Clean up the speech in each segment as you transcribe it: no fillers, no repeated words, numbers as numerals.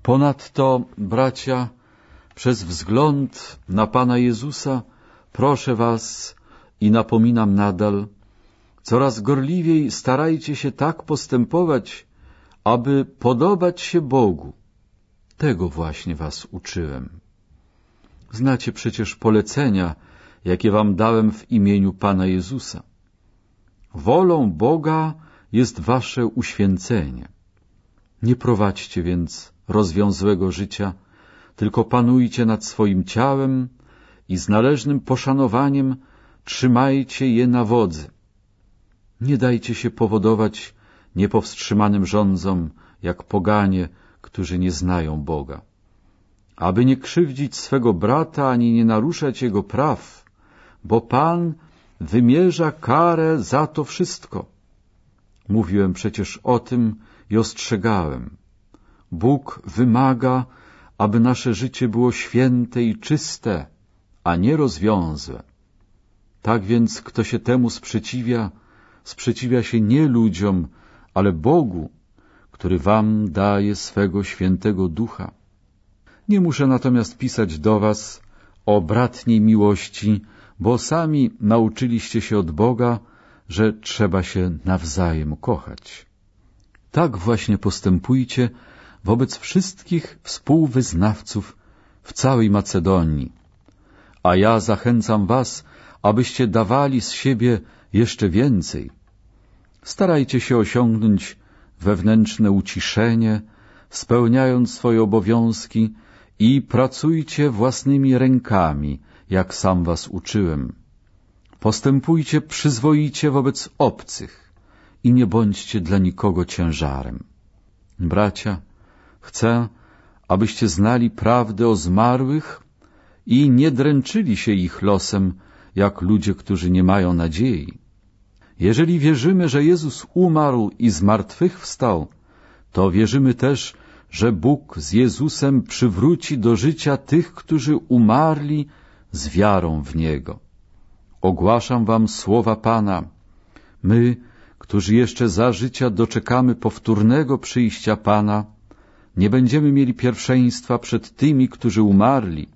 Ponadto, bracia, przez wzgląd na Pana Jezusa proszę was i napominam nadal, coraz gorliwiej starajcie się tak postępować, aby podobać się Bogu. Tego właśnie was uczyłem. Znacie przecież polecenia, jakie wam dałem w imieniu Pana Jezusa. Wolą Boga jest wasze uświęcenie. Nie prowadźcie więc rozwiązłego życia, tylko panujcie nad swoim ciałem i z należnym poszanowaniem trzymajcie je na wodzy. Nie dajcie się powodować niepowstrzymanym żądzom, jak poganie, którzy nie znają Boga. Aby nie krzywdzić swego brata, ani nie naruszać jego praw, bo Pan wymierza karę za to wszystko. Mówiłem przecież o tym i ostrzegałem. Bóg wymaga, aby nasze życie było święte i czyste, a nie rozwiązłe. Tak więc, kto się temu sprzeciwia się nie ludziom, ale Bogu, który wam daje swego świętego ducha. Nie muszę natomiast pisać do was o bratniej miłości, bo sami nauczyliście się od Boga, że trzeba się nawzajem kochać. Tak właśnie postępujcie wobec wszystkich współwyznawców w całej Macedonii. A ja zachęcam was, abyście dawali z siebie jeszcze więcej. Starajcie się osiągnąć wewnętrzne uciszenie, spełniając swoje obowiązki i pracujcie własnymi rękami, jak sam was uczyłem. Postępujcie przyzwoicie wobec obcych i nie bądźcie dla nikogo ciężarem. Bracia, chcę, abyście znali prawdę o zmarłych i nie dręczyli się ich losem, jak ludzie, którzy nie mają nadziei. Jeżeli wierzymy, że Jezus umarł i zmartwychwstał, to wierzymy też, że Bóg z Jezusem przywróci do życia tych, którzy umarli z wiarą w Niego. Ogłaszam wam słowa Pana. My, którzy jeszcze za życia doczekamy powtórnego przyjścia Pana, nie będziemy mieli pierwszeństwa przed tymi, którzy umarli.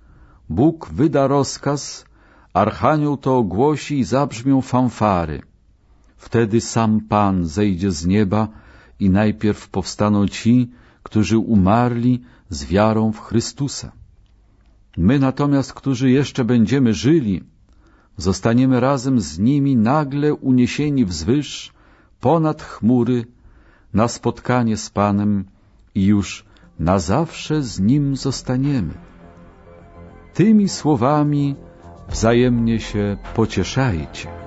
Bóg wyda rozkaz, archanioł to ogłosi i zabrzmią fanfary. Wtedy sam Pan zejdzie z nieba i najpierw powstaną ci, którzy umarli z wiarą w Chrystusa. My natomiast, którzy jeszcze będziemy żyli, zostaniemy razem z nimi nagle uniesieni wzwyż, ponad chmury, na spotkanie z Panem i już na zawsze z Nim zostaniemy. Tymi słowami wzajemnie się pocieszajcie.